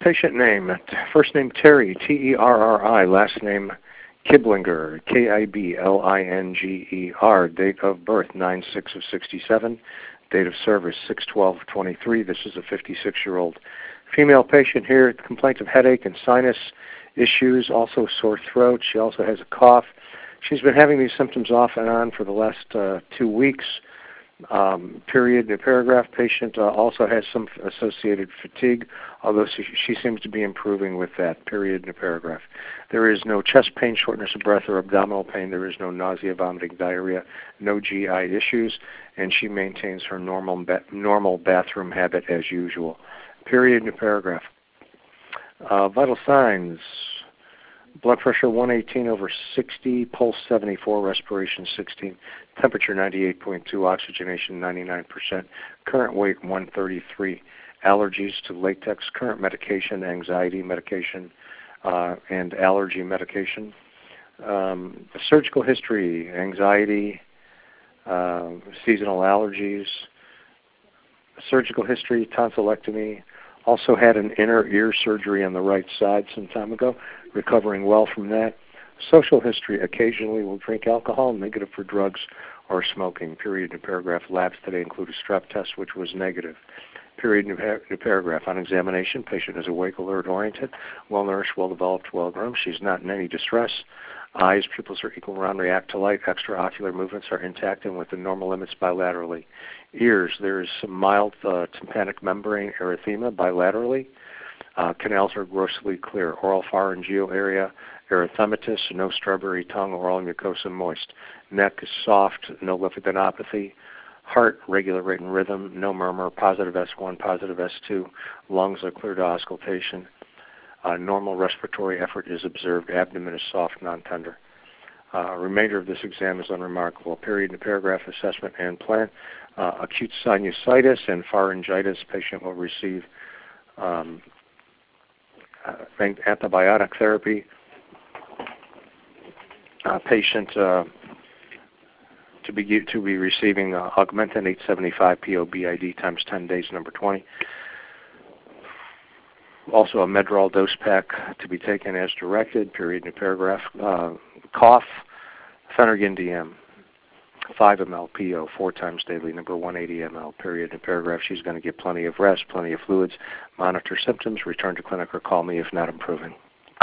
Patient name, first name Terry, T-E-R-R-I, last name Kiblinger, K-I-B-L-I-N-G-E-R, date of birth 9/6 of 67, date of service 6/12/23. This is a 56-year-old female patient here, complaint of headache and sinus issues, also sore throat. She also has a cough. She's been having these symptoms off and on for the last 2 weeks. Period, new paragraph. Patient also has some associated fatigue, although she seems to be improving with that. Period, new paragraph. There is no chest pain, shortness of breath, or abdominal pain. There is no nausea, vomiting, diarrhea, no GI issues, and she maintains her normal bathroom habit as usual. Period, new paragraph. Vital signs. Blood pressure 118/60, pulse 74, respiration 16, temperature 98.2, oxygenation 99%, current weight 133. Allergies to latex, current medication, anxiety medication, and allergy medication. Surgical history, anxiety, seasonal allergies. Surgical history, tonsillectomy. Also had an inner ear surgery on the right side some time ago, recovering well from that. Social history, occasionally will drink alcohol, negative for drugs or smoking. Period, new paragraph. Labs today include a strep test, which was negative. Period, new paragraph. On examination, patient is awake, alert, oriented, well-nourished, well-developed, well-groomed. She's not in any distress. Eyes, pupils are equal, round, react to light. Extraocular movements are intact and within normal limits bilaterally. Ears, there is some mild tympanic membrane erythema bilaterally. Canals are grossly clear. Oral pharyngeal area, erythematous, no strawberry tongue, oral mucosa moist. Neck is soft, no lymphadenopathy. Heart, regular rate and rhythm, no murmur, positive S1, positive S2. Lungs are clear to auscultation. Normal respiratory effort is observed. Abdomen is soft, non-tender. Remainder of this exam is unremarkable. Period, new paragraph, assessment and plan. Acute sinusitis and pharyngitis. Patient will receive antibiotic therapy. Patient to be receiving Augmentin 875 POBID times 10 days, number 20. Also a Medrol dose pack to be taken as directed. Period, new paragraph. Cough, Phenergan DM, 5 ml PO, 4 times daily, number 180 ml. Period, new paragraph. She's going to get plenty of rest, plenty of fluids, monitor symptoms, return to clinic, or call me if not improving.